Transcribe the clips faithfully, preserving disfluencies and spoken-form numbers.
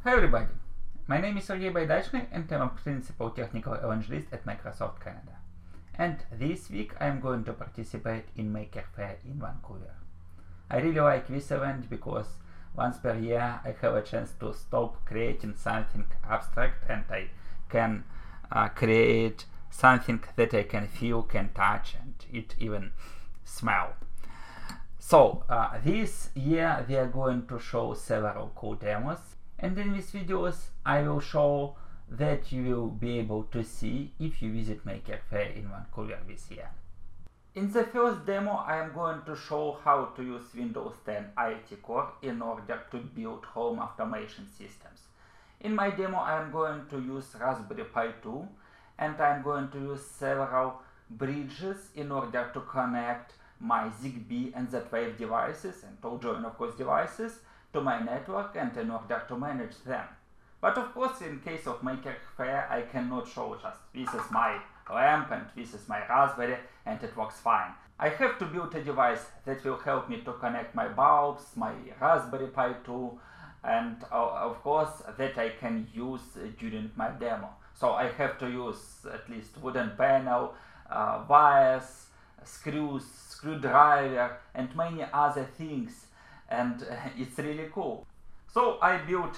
Hi everybody, my name is Sergey Baidachny and I'm a Principal Technical Evangelist at Microsoft Canada. And this week I'm going to participate in Maker Faire in Vancouver. I really like this event because once per year I have a chance to stop creating something abstract and I can uh, create something that I can feel, can touch and it even smell. So uh, this year we are going to show several cool demos, and in these videos I will show that you will be able to see if you visit Maker Faire in Vancouver this year. In the first demo I am going to show how to use Windows ten I T Core in order to build home automation systems. In my demo I am going to use Raspberry Pi two and I am going to use several bridges in order to connect my ZigBee and Z-Wave devices and all join of course devices to my network and in order to manage them. But of course in case of Maker Faire I cannot show just this is my lamp and this is my Raspberry and it works fine. I have to build a device that will help me to connect my bulbs, my Raspberry Pi two, and uh, of course that I can use during my demo. So I have to use at least wooden panel, uh, wires, screws, screwdriver and many other things, and uh, it's really cool. So I built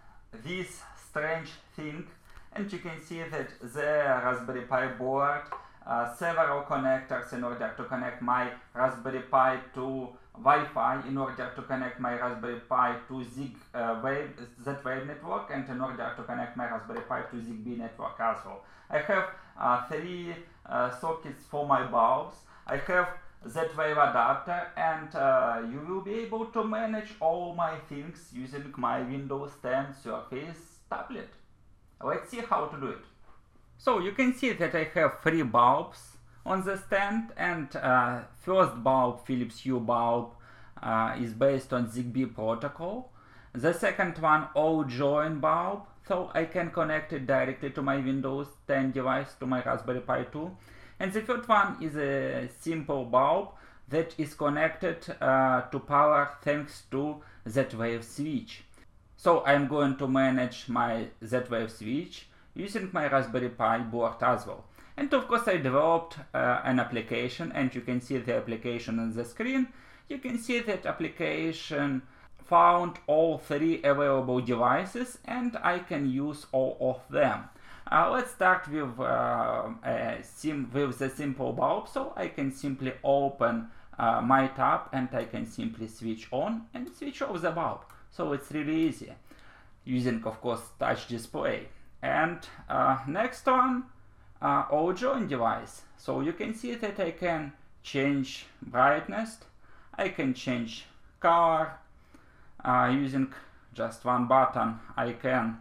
this strange thing and you can see that the Raspberry Pi board, uh, several connectors in order to connect my Raspberry Pi to Wi-Fi, in order to connect my Raspberry Pi to Z-Wave uh, network, and in order to connect my Raspberry Pi to ZigBee network as well. I have uh, three uh, sockets for my bulbs. I have Z-Wave adapter, and uh, you will be able to manage all my things using my Windows ten Surface tablet. Let's see how to do it. So you can see that I have three bulbs on the stand, and uh, first bulb, Philips Hue bulb, uh, is based on ZigBee protocol. The second one, all join bulb, so I can connect it directly to my Windows ten device, to my Raspberry Pi two. And the third one is a simple bulb that is connected uh, to power thanks to Z-Wave switch. So I'm going to manage my Z-Wave switch using my Raspberry Pi board as well. And of course I developed uh, an application, and you can see the application on the screen. You can see that application found all three available devices and I can use all of them. Uh, let's start with, uh, a sim with the simple bulb. So I can simply open uh, my tab and I can simply switch on and switch off the bulb. So it's really easy, using of course touch display. And uh, next one, uh, all join device. So you can see that I can change brightness, I can change color, uh, using just one button I can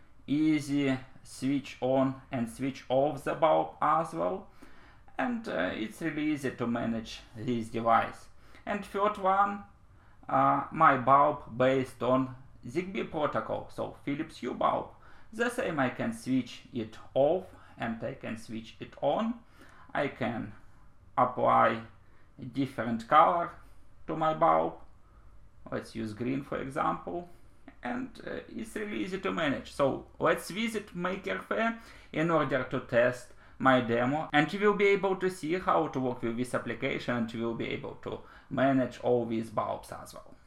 easy switch on and switch off the bulb as well, and uh, it's really easy to manage this device. And third one, uh, my bulb based on ZigBee protocol, so Philips Hue bulb. The same, I can switch it off and I can switch it on. I can apply a different color to my bulb. Let's use green for example. And uh, it's really easy to manage. So let's visit Maker Faire in order to test my demo, and you will be able to see how to work with this application, and you will be able to manage all these bulbs as well.